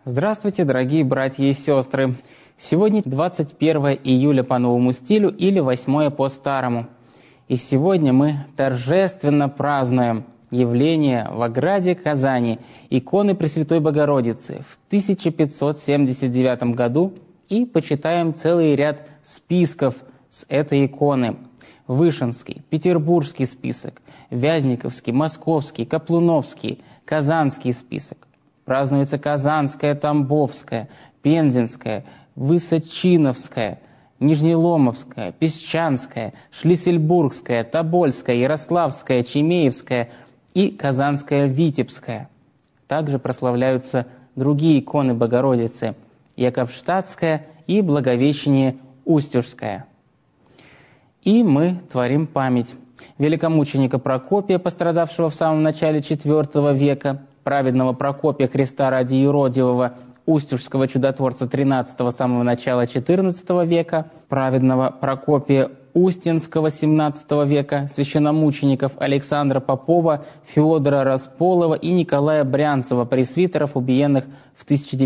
Здравствуйте, дорогие братья и сестры! Сегодня 21 июля по новому стилю или 8 по старому. И сегодня мы торжественно празднуем явление в ограде Казани иконы Пресвятой Богородицы в 1579 году и почитаем целый ряд списков с этой иконы. Вышинский, Петербургский список, Вязниковский, Московский, Каплуновский, Казанский список. Празднуется Казанская, Тамбовская, Пензенская, Высочиновская, Нижнеломовская, Песчанская, Шлиссельбургская, Тобольская, Ярославская, Чемеевская и Казанская Витебская. Также прославляются другие иконы Богородицы – Якобштадтская и Благовещение Устюжская. И мы творим память великомученика Прокопия, пострадавшего в самом начале IV века, праведного Прокопия Христа ради Юродивого, устюжского чудотворца XIII самого начала XIV века, праведного Прокопия Устинского XVII века, священномучеников Александра Попова, Феодора Располова и Николая Брянцева, пресвитеров, убиенных в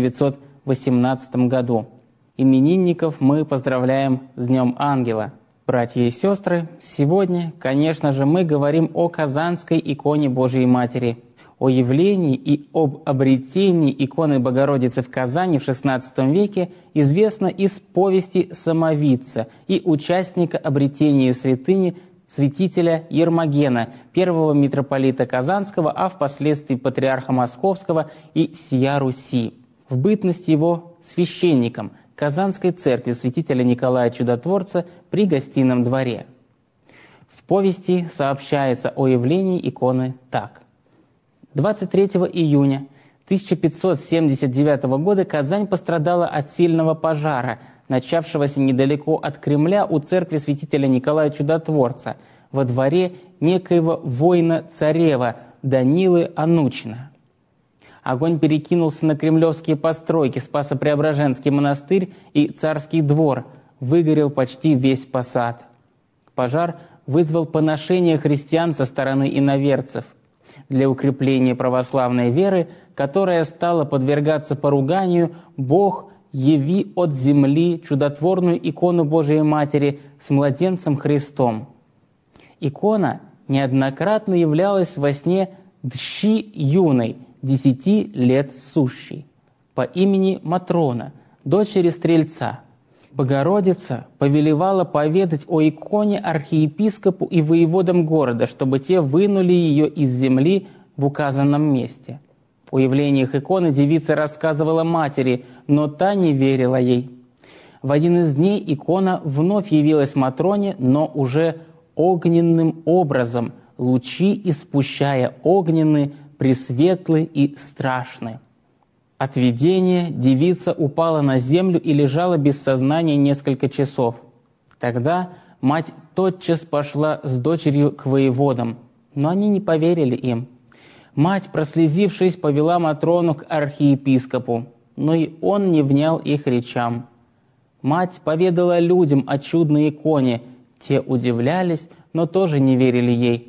1918 году. Именинников мы поздравляем с Днем Ангела. Братья и сестры, сегодня, конечно же, мы говорим о Казанской иконе Божией Матери, о явлении и об обретении иконы Богородицы в Казани в XVI веке известно из повести «Самовидца» и участника обретения святыни святителя Ермогена, первого митрополита Казанского, а впоследствии патриарха Московского и всея Руси, в бытности его священником Казанской церкви святителя Николая Чудотворца при Гостином дворе. В повести сообщается о явлении иконы так. 23 июня 1579 года Казань пострадала от сильного пожара, начавшегося недалеко от Кремля у церкви святителя Николая Чудотворца во дворе некоего воина-царева Данилы Анучина. Огонь перекинулся на кремлевские постройки, Спасо-Преображенский монастырь и Царский двор, выгорел почти весь посад. Пожар вызвал поношение христиан со стороны иноверцев. Для укрепления православной веры, которая стала подвергаться поруганию, Бог яви от земли чудотворную икону Божией Матери с младенцем Христом. Икона неоднократно являлась во сне дщи юной, 10 лет сущей, по имени Матрона, дочери Стрельца. Богородица повелевала поведать о иконе архиепископу и воеводам города, чтобы те вынули ее из земли в указанном месте. О явлениях иконы девица рассказывала матери, но та не верила ей. В один из дней икона вновь явилась Матроне, но уже огненным образом, лучи испущая огненные, пресветлы и страшны. От видения девица упала на землю и лежала без сознания несколько часов. Тогда мать тотчас пошла с дочерью к воеводам, но они не поверили им. Мать, прослезившись, повела Матрону к архиепископу, но и он не внял их речам. Мать поведала людям о чудной иконе, те удивлялись, но тоже не верили ей.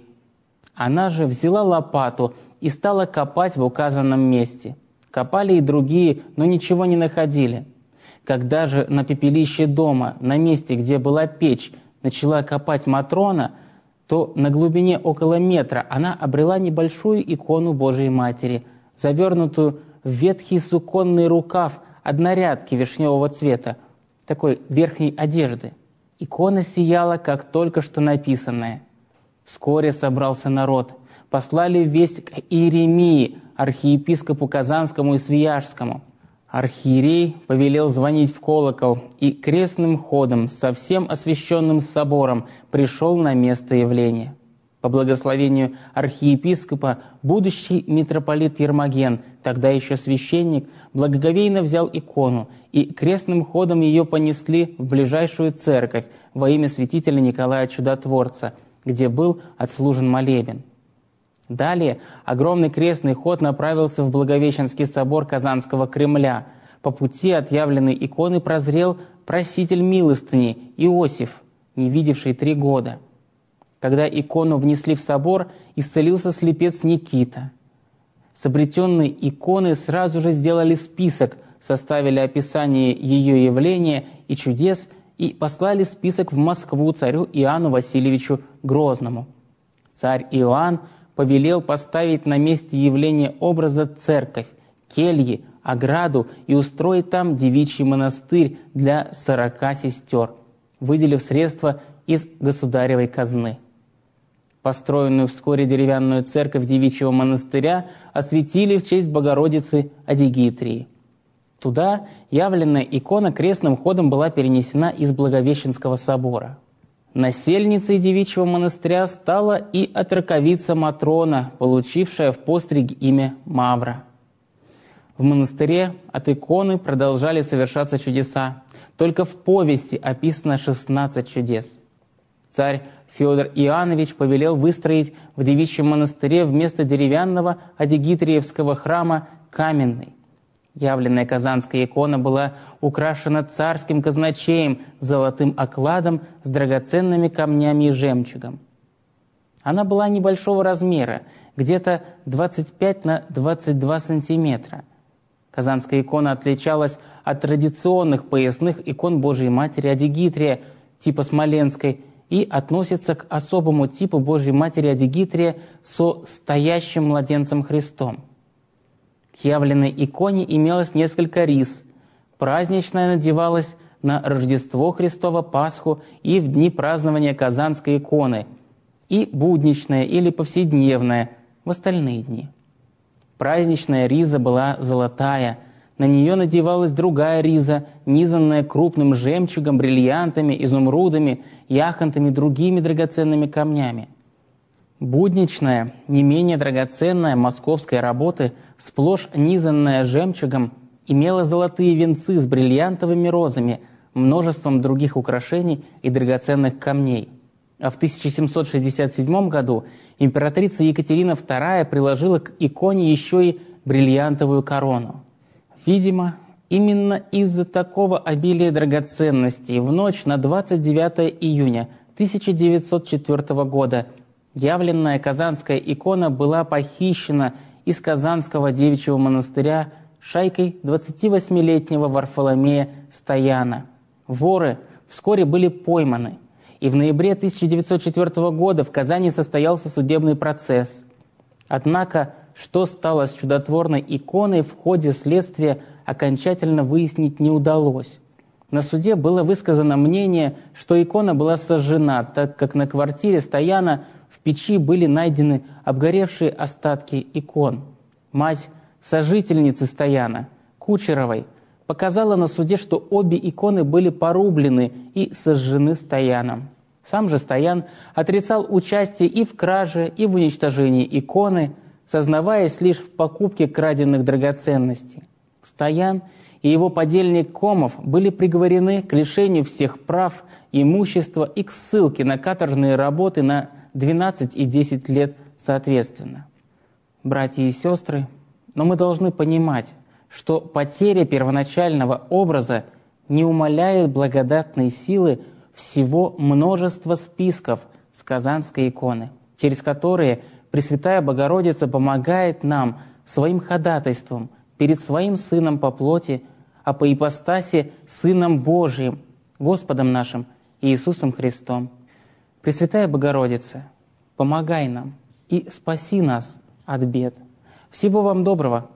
Она же взяла лопату и стала копать в указанном месте. Копали и другие, но ничего не находили. Когда же на пепелище дома, на месте, где была печь, начала копать Матрона, то на глубине около метра она обрела небольшую икону Божией Матери, завернутую в ветхий суконный рукав однорядки вишневого цвета, такой верхней одежды. Икона сияла, как только что написанная. Вскоре собрался народ. Послали весть к Иеремии, архиепископу Казанскому и Свияжскому. Архиерей повелел звонить в колокол и крестным ходом со всем освященным собором пришел на место явления. По благословению архиепископа будущий митрополит Ермоген, тогда еще священник, благоговейно взял икону и крестным ходом ее понесли в ближайшую церковь во имя святителя Николая Чудотворца, где был отслужен молебен. Далее огромный крестный ход направился в Благовещенский собор Казанского Кремля. По пути от явленной иконы прозрел проситель милостыни Иосиф, не видевший 3 года. Когда икону внесли в собор, исцелился слепец Никита. С обретенной иконы сразу же сделали список, составили описание ее явления и чудес и послали список в Москву царю Иоанну Васильевичу Грозному. Царь Иоанн повелел поставить на месте явления образа церковь, кельи, ограду и устроить там девичий монастырь для 40 сестер, выделив средства из государевой казны. Построенную вскоре деревянную церковь девичьего монастыря осветили в честь Богородицы Адигитрии. Туда явленная икона крестным ходом была перенесена из Благовещенского собора. Насельницей девичьего монастыря стала и отроковица Матрона, получившая в постриге имя Мавра. В монастыре от иконы продолжали совершаться чудеса. Только в повести описано 16 чудес. Царь Федор Иоаннович повелел выстроить в девичьем монастыре вместо деревянного Адигитриевского храма каменный. Явленная казанская икона была украшена царским казначеем, золотым окладом с драгоценными камнями и жемчугом. Она была небольшого размера, где-то 25 на 22 сантиметра. Казанская икона отличалась от традиционных поясных икон Божией Матери Адигитрия типа Смоленской и относится к особому типу Божией Матери Адигитрия со стоящим младенцем Христом. К явленной иконе имелось несколько рис. Праздничная надевалась на Рождество Христово, Пасху и в дни празднования Казанской иконы, и будничная или повседневная в остальные дни. Праздничная риза была золотая, на нее надевалась другая риза, низанная крупным жемчугом, бриллиантами, изумрудами, яхонтами и другими драгоценными камнями. Будничная, не менее драгоценная московской работы, сплошь низанная жемчугом, имела золотые венцы с бриллиантовыми розами, множеством других украшений и драгоценных камней. А в 1767 году императрица Екатерина II приложила к иконе еще и бриллиантовую корону. Видимо, именно из-за такого обилия драгоценностей в ночь на 29 июня 1904 года явленная казанская икона была похищена из Казанского девичьего монастыря шайкой 28-летнего Варфоломея Стояна. Воры вскоре были пойманы, и в ноябре 1904 года в Казани состоялся судебный процесс. Однако, что стало с чудотворной иконой, в ходе следствия окончательно выяснить не удалось. На суде было высказано мнение, что икона была сожжена, так как на квартире Стояна в печи были найдены обгоревшие остатки икон. Мать сожительницы Стояна, Кучеровой, показала на суде, что обе иконы были порублены и сожжены Стояном. Сам же Стоян отрицал участие и в краже, и в уничтожении иконы, сознаваясь лишь в покупке краденных драгоценностей. Стоян и его подельник Комов были приговорены к лишению всех прав, имущества и к ссылке на каторжные работы на 12 и 10 лет соответственно. Братья и сестры, но мы должны понимать, что потеря первоначального образа не умаляет благодатной силы всего множества списков с Казанской иконы, через которые Пресвятая Богородица помогает нам своим ходатайством перед Своим Сыном по плоти, а по ипостаси Сыном Божиим, Господом нашим Иисусом Христом. Пресвятая Богородица, помогай нам и спаси нас от бед. Всего вам доброго!